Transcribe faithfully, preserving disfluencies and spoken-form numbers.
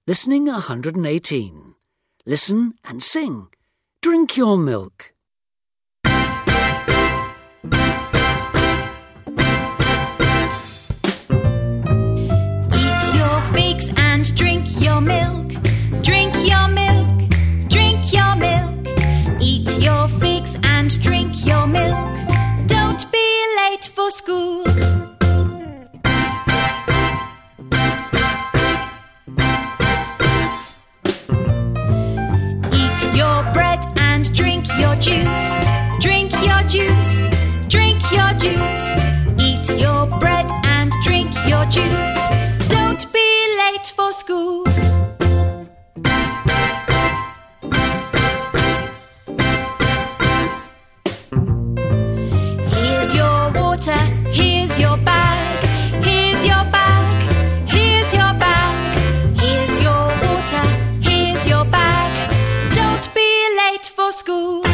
Listening one hundred eighteen. Listen and sing. Drink your milk. Eat your figs and drink your milk. Drink your milk. Drink your milk. Eat your figs and drink your milk. Don't be late for school. Eat your bread and drink your juice. Drink your juice. Drink your juice. Eat your bread and drink your juice. Don't be late for school. Here's your water. Here's your bag. Here's your bag. Here's your bag. Here's your water. Here's your bag. Don't be late for school.